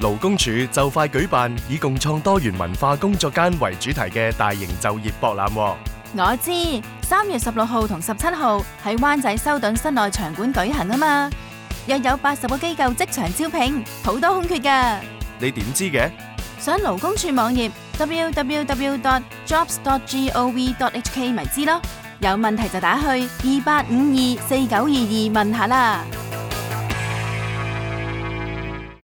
勞工處就快舉辦以共創多元文化工作間為主題嘅大型就業博覽喎。 我知，3月16號同17號喺灣仔修頓室內場館舉行啊嘛，約有80個機構即場招聘，好多空缺㗎。 你點知嘅？ 上勞工處網頁 www.jobs.gov.hk 咪知咯，有問題就打去28524922問下啦。